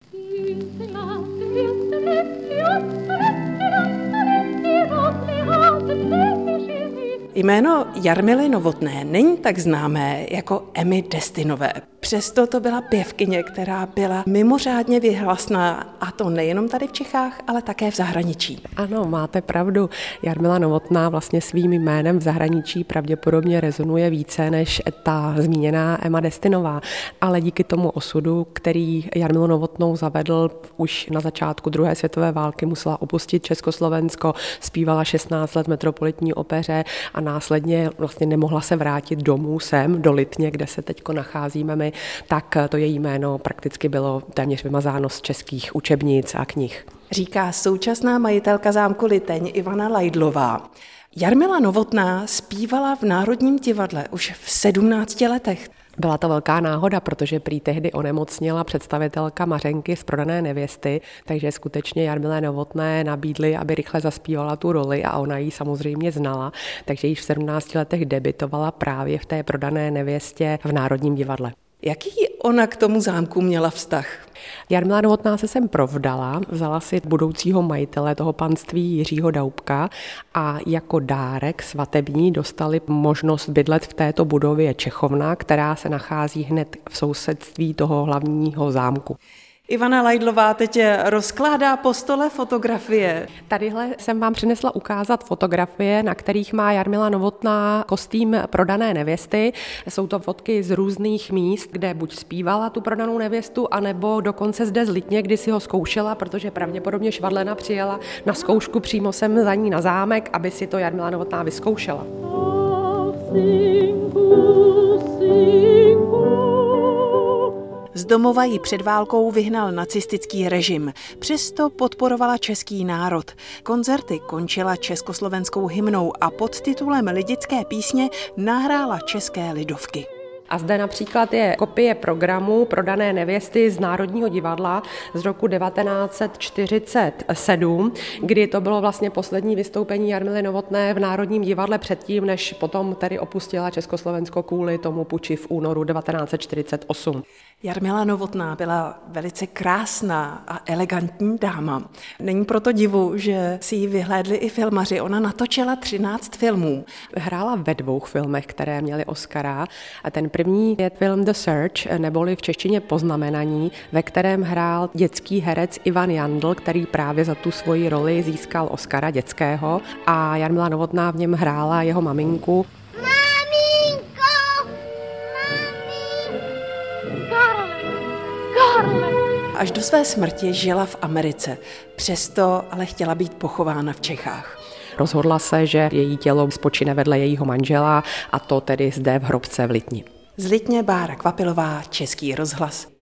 Jméno Jarmily Novotné není tak známé jako Emmy Destinové. Přesto to byla pěvkyně, která byla mimořádně věhlasná, a to nejenom tady v Čechách, ale také v zahraničí. Ano, máte pravdu. Jarmila Novotná vlastně svým jménem v zahraničí pravděpodobně rezonuje více než ta zmíněná Emma Destinová. Ale díky tomu osudu, který Jarmilu Novotnou zavedl už na začátku druhé světové války, musela opustit Československo, zpívala 16 let v Metropolitní opeře a následně vlastně nemohla se vrátit domů sem, do Lytně, kde se teďko nacházíme my, tak to její jméno prakticky bylo téměř vymazáno z českých učebnic a knih. Říká současná majitelka zámku Lyteň Ivana Lajdlová. Jarmila Novotná zpívala v Národním divadle už v 17 letech. Byla to velká náhoda, protože prý tehdy onemocněla představitelka Mařenky z Prodané nevěsty, takže skutečně Jarmile Novotné nabídli, aby rychle zaspívala tu roli a ona ji samozřejmě znala, takže již v 17 letech debitovala právě v té Prodané nevěstě v Národním divadle. Jaký ona k tomu zámku měla vztah? Jarmila Novotná se sem provdala, vzala si budoucího majitele toho panství Jiřího Daubka a jako dárek svatební dostali možnost bydlet v této budově Čechovna, která se nachází hned v sousedství toho hlavního zámku. Ivana Lajdlová teď rozkládá po stole fotografie. Tadyhle jsem vám přinesla ukázat fotografie, na kterých má Jarmila Novotná kostým Prodané nevěsty. Jsou to fotky z různých míst, kde buď zpívala tu Prodanou nevěstu, anebo dokonce zde z Lytně, kdy si ho zkoušela, protože pravděpodobně Švadlena přijela na zkoušku přímo sem za ní na zámek, aby si to Jarmila Novotná vyzkoušela. Z domova ji před válkou vyhnal nacistický režim. Přesto podporovala český národ. Koncerty končila československou hymnou a pod titulem Lidické písně nahrála české lidovky. A zde například je kopie programu Prodané nevěsty z Národního divadla z roku 1947, kdy to bylo vlastně poslední vystoupení Jarmily Novotné v Národním divadle předtím, než potom tedy opustila Československo kvůli tomu puči v únoru 1948. Jarmila Novotná byla velice krásná a elegantní dáma. Není proto divu, že si ji vyhlédli i filmaři. Ona natočila 13 filmů. Hrála ve 2 filmech, které měly Oscara. A ten první je film The Search, neboli v češtině Poznamenaní, ve kterém hrál dětský herec Ivan Jandl, který právě za tu svoji roli získal Oscara dětského. A Jarmila Novotná v něm hrála jeho maminku. Až do své smrti žila v Americe, přesto ale chtěla být pochována v Čechách. Rozhodla se, že její tělo spočine vedle jejího manžela, a to tedy zde v hrobce v Lytni. Z Lytně Bára Kvapilová, Český rozhlas.